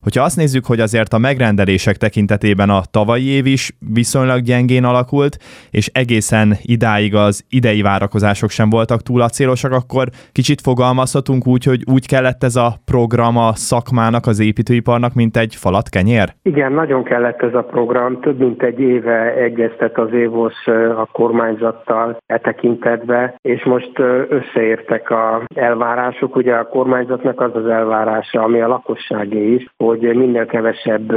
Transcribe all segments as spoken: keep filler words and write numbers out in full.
Hogyha azt nézzük, hogy azért a megrendelések tekintetében a tavalyi év is viszonylag gyengén alakult, és egészen idáig az idei várakozások sem voltak túl acélosak, akkor kicsit fogalmazhatunk úgy, hogy úgy kellett ez a program a szakmának, az építőiparnak, mint egy falat kenyér? Igen, nagyon kellett ez a program. Több mint egy éve egyeztet az évosz a kormányzattal e tekintetbe, és most összeértek a elvárások. Ugye a kormányzatnak az az elvárása, ami a lakosságé is, hogy minél kevesebb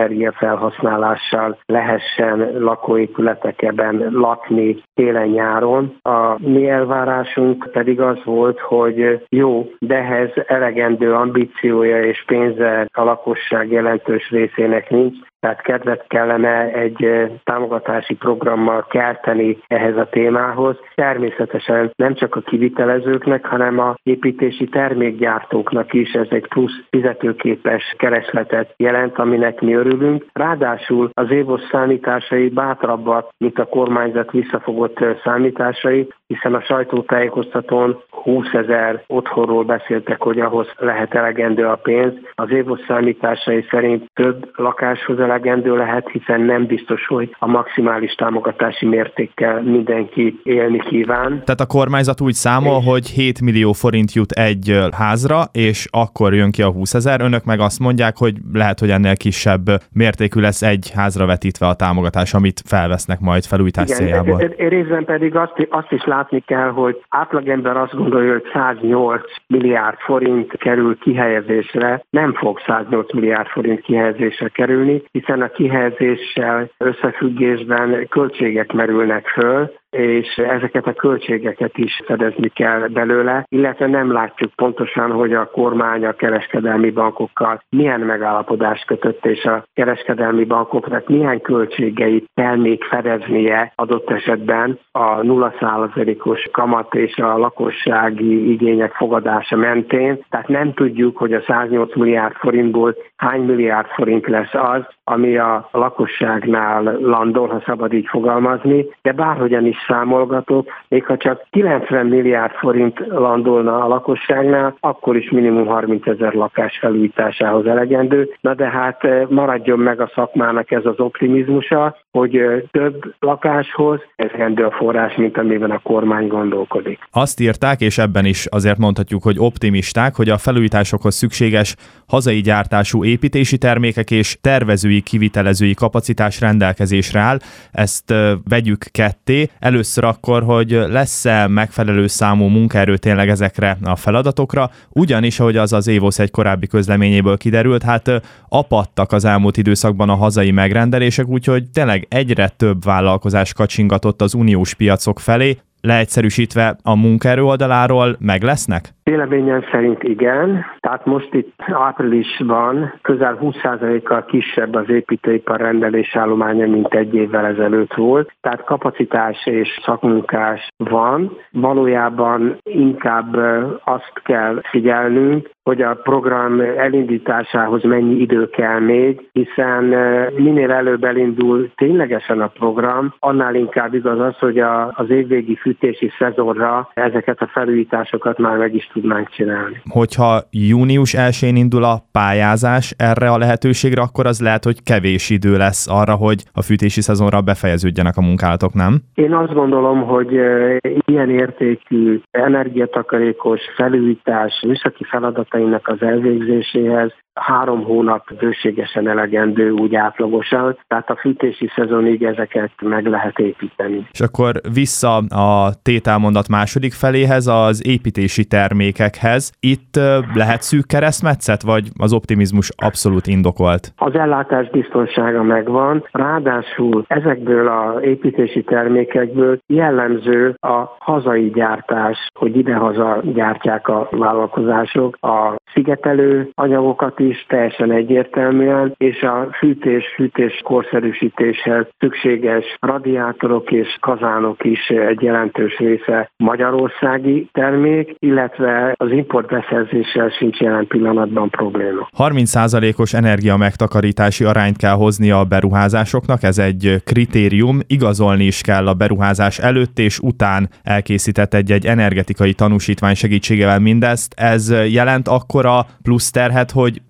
energiafelhasználással lehessen lakóépületekben lakni télen-nyáron. A mi elvárásunk pedig az volt, hogy jó, de ehhez elegendő ambíciója és pénze a lakosság jelentős részének nincs, tehát kedvet kellene egy támogatási programmal kelteni ehhez a témához. Természetesen nem csak a kivitelezőknek, hanem a építési termékgyártóknak is ez egy plusz fizetőképes keresletet jelent, aminek mi örülünk. Ráadásul az évosz számításai bátrabbak, mint a kormányzat visszafogott számításai, hiszen a sajtótájékoztatón húszezer otthonról beszéltek, hogy ahhoz lehet elegendő a pénz. Az évosz számításai szerint több lakáshoz elegendő lehet, hiszen nem biztos, hogy a maximális támogatási mértékkel mindenki élni kíván. Tehát a kormányzat úgy számol, és... hogy hét millió forint jut egy házra, és akkor jön ki a húszezer. Önök meg azt mondják, hogy lehet, hogy ennél kisebb mértékű lesz egy házra vetítve a támogatás, amit felvesznek majd felújítás céljából. Igen, részben pedig azt, azt is látni kell, hogy átlagember azt gondolja, hogy száznyolc milliárd forint kerül kihelyezésre, nem fog száznyolc milliárd forint kihelyezésre kerülni, hiszen a kihelyezéssel összefüggésben költségek merülnek föl, és ezeket a költségeket is fedezni kell belőle, illetve nem látjuk pontosan, hogy a kormány a kereskedelmi bankokkal milyen megállapodást kötött, és a kereskedelmi bankoknak milyen költségeit kell még fedeznie adott esetben a nulla százalékos kamat és a lakossági igények fogadása mentén. Tehát nem tudjuk, hogy a száznyolc milliárd forintból hány milliárd forint lesz az, ami a lakosságnál landol, ha szabad így fogalmazni, de bárhogyan is számolgatok, még ha csak kilencven milliárd forint landolna a lakosságnál, akkor is minimum harmincezer lakás felújításához elegendő. Na de hát maradjon meg a szakmának ez az optimizmusa, hogy több lakáshoz elegendő a forrás, mint amiben a kormány gondolkodik. Azt írták, és ebben is azért mondhatjuk, hogy optimisták, hogy a felújításokhoz szükséges hazai gyártású építési termékek és tervezői, kivitelezői kapacitás rendelkezésre áll. Ezt vegyük ketté. Először akkor, hogy lesz-e megfelelő számú munkaerő tényleg ezekre a feladatokra, ugyanis, ahogy az az évosz egy korábbi közleményéből kiderült, hát apadtak az elmúlt időszakban a hazai megrendelések, úgyhogy tényleg egyre több vállalkozás kacsingatott az uniós piacok felé. Leegyszerűsítve a munkaerő oldaláról meg lesznek? Véleményem szerint igen. Tehát most itt áprilisban közel húsz százalékkal kisebb az építőipar rendelésállománya, mint egy évvel ezelőtt volt. Tehát kapacitás és szakmunkás van. Valójában inkább azt kell figyelnünk, hogy a program elindításához mennyi idő kell még, hiszen minél előbb elindul ténylegesen a program, annál inkább igaz az, hogy a, az évvégi fűtési szezonra ezeket a felújításokat már meg is tudnánk csinálni. Hogyha június elsején indul a pályázás erre a lehetőségre, akkor az lehet, hogy kevés idő lesz arra, hogy a fűtési szezonra befejeződjenek a munkálatok, nem? Én azt gondolom, hogy ilyen értékű energiatakarékos felújítás műszaki feladatainak az elvégzéséhez három hónap bőségesen elegendő úgy átlagosan, tehát a fűtési szezonig ezeket meg lehet építeni. És akkor vissza a tételmondat második feléhez, az építési termékekhez. Itt lehet szűk keresztmetszet, vagy az optimizmus abszolút indokolt? Az ellátás biztonsága megvan, ráadásul ezekből az építési termékekből jellemző a hazai gyártás, hogy idehaza gyártják a vállalkozások, a szigetelő anyagokat is teljesen egyértelműen, és a fűtés-fűtés korszerűsítéshez szükséges radiátorok és kazánok is egy jelentős része magyarországi termék, illetve az importbeszerzéssel sincs jelen pillanatban probléma. harminc százalékos energia megtakarítási arányt kell hozni a beruházásoknak, ez egy kritérium, igazolni is kell a beruházás előtt és után elkészített egy-egy energetikai tanúsítvány segítségével mindezt. Ez jelent akkora plusz terhet, hogy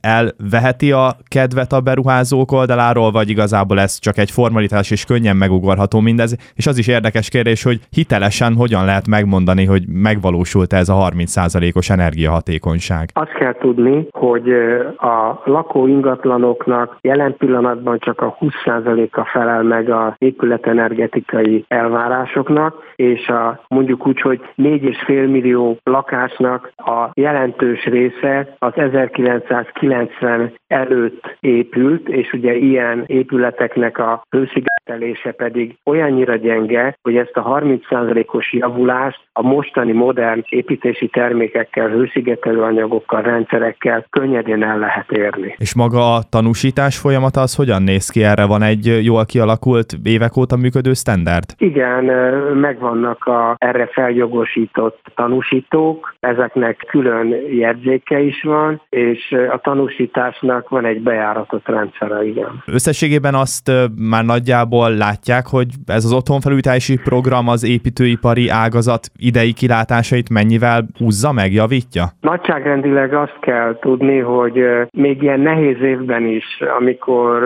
elveheti a kedvet a beruházók oldaláról, vagy igazából ez csak egy formalitás és könnyen megugorható mindez, és az is érdekes kérdés, hogy hitelesen hogyan lehet megmondani, hogy megvalósult ez a harminc százalékos energiahatékonyság. Azt kell tudni, hogy a lakóingatlanoknak jelen pillanatban csak a húsz százaléka felel meg az épületenergetikai elvárásoknak, és a, mondjuk úgy, hogy négy és fél millió lakásnak a jelentős része az ezerkilencszázkilencven előtt épült, és ugye ilyen épületeknek a hőszigetelése pedig olyannyira gyenge, hogy ezt a harminc százalékos javulást a mostani modern építési termékekkel, hőszigetelő anyagokkal, rendszerekkel könnyedén el lehet érni. És maga a tanúsítás folyamata az hogyan néz ki? Erre van egy jól kialakult, évek óta működő sztenderd? Igen, megvannak a erre feljogosított tanúsítók, ezeknek külön jegyzéke is van, és a tanúsításnak van egy bejáratott rendszere, igen. Összességében azt már nagyjából látják, hogy ez az otthonfelújítási program az építőipari ágazat idei kilátásait mennyivel húzza meg, javítja? Nagyságrendileg azt kell tudni, hogy még ilyen nehéz évben is, amikor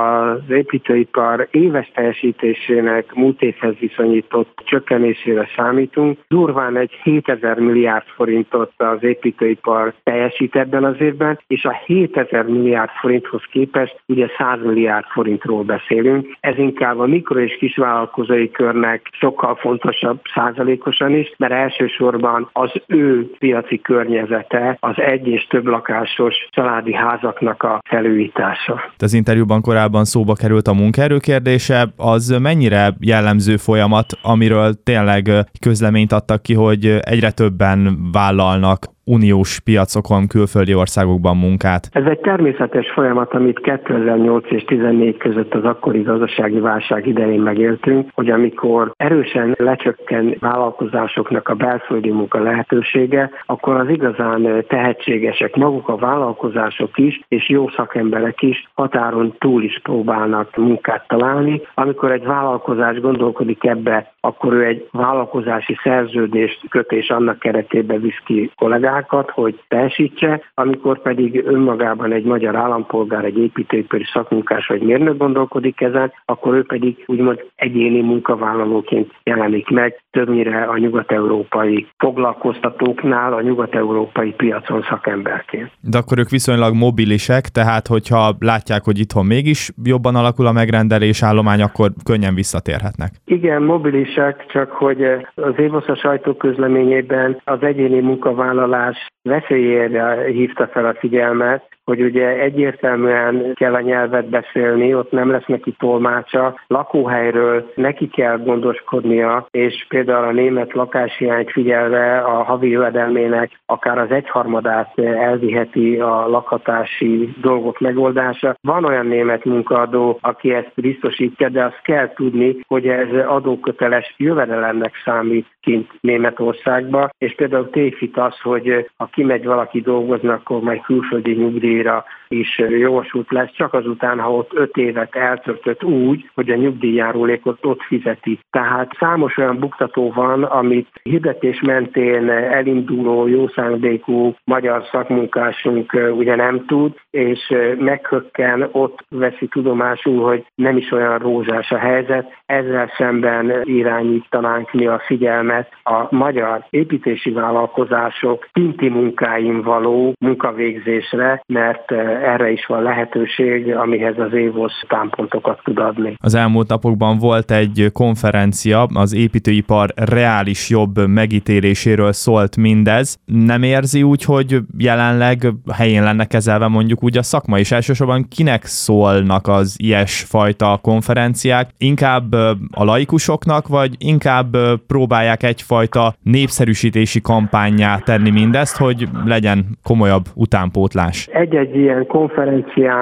az építőipar éves teljesítésének múlt évhez viszonyított csökkenésére számítunk, durván egy hétezer milliárd forintot az építőipar teljesít ebben az évben, és a hétezer milliárd forinthoz képest ugye száz milliárd forintról beszélünk. Ez inkább a mikro- és kisvállalkozói körnek sokkal fontosabb százalékosan is, mert elsősorban az ő piaci környezete az egy és több lakásos családi házaknak a felújítása. Az interjúban korábban szóba került a munkaerő kérdése, az mennyire jellemző folyamat, amiről tényleg közleményt adtak ki, hogy egyre többen vállalnak uniós piacokon, külföldi országokban munkát? Ez egy természetes folyamat, amit kétezer-nyolc és tizennégy között az akkori gazdasági válság idején megéltünk, hogy amikor erősen lecsökken vállalkozásoknak a belföldi munka lehetősége, akkor az igazán tehetségesek, maguk a vállalkozások is, és jó szakemberek is határon túl is próbálnak munkát találni. Amikor egy vállalkozás gondolkodik ebbe, akkor ő egy vállalkozási szerződést köt, és annak keretében visz ki kollégákat, hogy teljesítse, amikor pedig önmagában egy magyar állampolgár, egy építőipari szakmunkás vagy mérnök gondolkodik ezen, akkor ő pedig úgymond egyéni munkavállalóként jelenik meg, többnyire a nyugat-európai foglalkoztatóknál, a nyugat-európai piacon szakemberként. De akkor ők viszonylag mobilisek, tehát hogyha látják, hogy itthon mégis jobban alakul a megrendelés állomány, akkor könnyen visszatérhetnek. Igen, mobilisek, csak hogy az évosz a sajtóközleményében az egyéni munkavállalás veszélyére hívta fel a figyelmet, hogy ugye egyértelműen kell a nyelvet beszélni, ott nem lesz neki tolmácsa, lakóhelyről neki kell gondoskodnia, és például a német lakáshiányt figyelve a havi jövedelmének akár az egyharmadát elviheti a lakhatási dolgok megoldása. Van olyan német munkaadó, aki ezt biztosítja, de azt kell tudni, hogy ez adóköteles jövedelemnek számít kint Németországba, és például tévhit az, hogy ha kimegy valaki dolgozni, akkor majd külföldi nyugdíjra is jogosult lesz, csak azután, ha ott öt évet eltöltött úgy, hogy a nyugdíjjárulékot ott fizeti. Tehát számos olyan buktató van, amit hirdetés mentén elinduló, jó szándékú magyar szakmunkásunk ugye nem tud, és meghökken, ott veszi tudomásul, hogy nem is olyan rózsás a helyzet. Ezzel szemben irányítanánk mi a figyelmet a magyar építési vállalkozások kinti munkáin való munkavégzésre, mert erre is van lehetőség, amihez az évosz támpontokat tud adni. Az elmúlt napokban volt egy konferencia, az építőipar reális jobb megítéléséről szólt mindez. Nem érzi úgy, hogy jelenleg helyén lenne kezelve mondjuk úgy a szakma, és elsősorban kinek szólnak az ilyesfajta konferenciák? Inkább a laikusoknak, vagy inkább próbálják egyfajta népszerűsítési kampánnyá tenni mindezt, hogy legyen komolyabb utánpótlás? Egy-egy ilyen konferenciának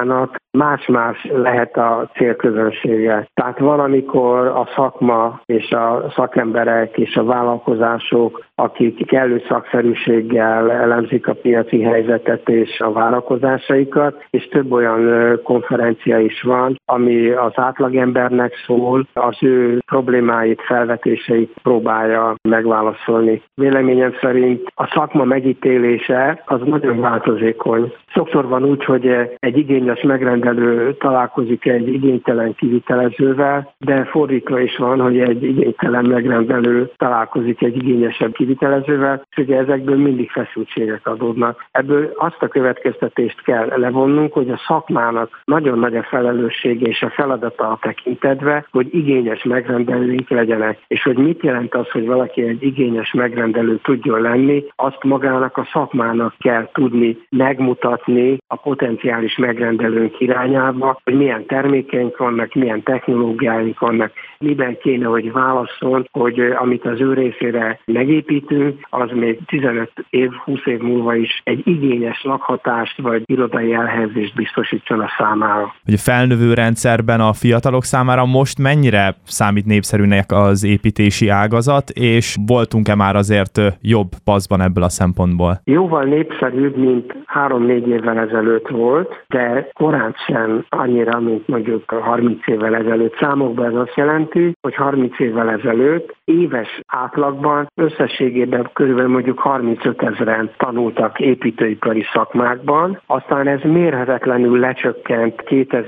más-más lehet a célközönsége. Tehát valamikor a szakma és a szakemberek és a vállalkozások, akik kellő szakszerűséggel elemzik a piaci helyzetet és a vállalkozásaikat, és több olyan konferencia is van, ami az átlagembernek szól, az ő problémáit, felvetéseit próbálja megválaszolni. Véleményem szerint a szakma megítélése az nagyon változékony. Sokszor van úgy, hogy egy igényes megrendelő találkozik egy igénytelen kivitelezővel, de fordítva is van, hogy egy igénytelen megrendelő találkozik egy igényesebb kivitelezővel, és ugye ezekből mindig feszültségek adódnak. Ebből azt a következtetést kell levonnunk, hogy a szakmának nagyon nagy a felelőssége és a feladata a tekintetbe, hogy igényes megrendelőink legyenek. És hogy mit jelent az, hogy valaki egy igényes megrendelő tudjon lenni, azt magának a szakmának kell tudni megmutatni a potenciális megrendelőnk irányába, hogy milyen termékeink vannak, milyen technológiáink vannak, miben kéne, hogy válasszon, hogy amit az ő részére megépítünk, az még tizenöt év, húsz év múlva is egy igényes lakhatást vagy irodai elhelyezést biztosítson a számára. Hogy a felnövő rendszerben a fiatalok számára most mennyire számít népszerűnek az építési ágazat, és voltunk-e már azért jobb paszban ebből a szempontból? Jóval népszerűbb, mint három-négy évvel ezelőtt volt, de korán sem annyira, mint mondjuk harminc évvel ezelőtt. Számokban ez azt jelenti, hogy harminc évvel ezelőtt éves átlagban összességében körülbelül mondjuk harmincöt ezeren tanultak építőipari szakmákban, aztán ez mérhetetlenül lecsökkent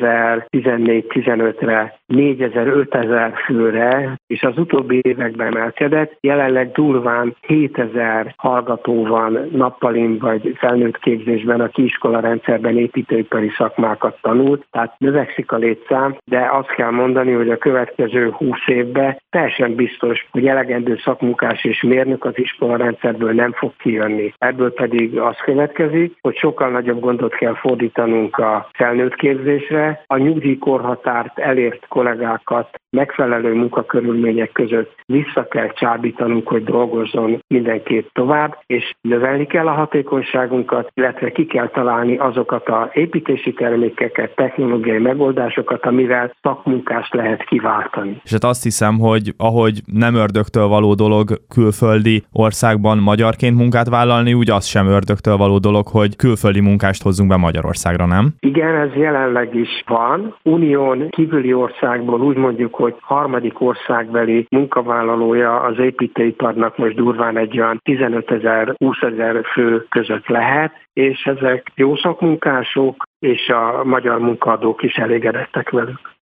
kétezer-tizennégy-tizenötre négyezer-ötezer főre, és az utóbbi években emelkedett. Jelenleg durván hétezer hallgató van nappalin vagy felnőtt képzésben, a kiiskola rendszerben építőipari szakmákat tanult, tehát növekszik a létszám, de azt kell mondani, hogy a következő húsz évben teljesen biztos, hogy elegendő szakmunkás és mérnök az iskola rendszerből nem fog kijönni. Ebből pedig az következik, hogy sokkal nagyobb gondot kell fordítanunk a felnőtt képzésre, a nyugdíjkorhatárt elért kollégákat megfelelő munkakörülmények között vissza kell csábítanunk, hogy dolgozzon mindenki tovább, és növelni kell a hatékonyságunkat, illetve ki kell találni azokat az építési termékeket, technológiai megoldásokat, amivel szakmunkást lehet kiváltani. És hát azt hiszem, hogy ahogy nem ördögtől való dolog külföldi országban magyarként munkát vállalni, úgy az sem ördögtől való dolog, hogy külföldi munkást hozzunk be Magyarországra, nem? Igen, ez jelenleg is van. Unión kívüli országból úgy mondjuk, hogy harmadik országbeli munkavállalója az építőiparnak most durván egy olyan tizenötezer-húszezer fő között lehet, és ezek jó szakmunkások, és a magyar munkaadók is elégedettek velük.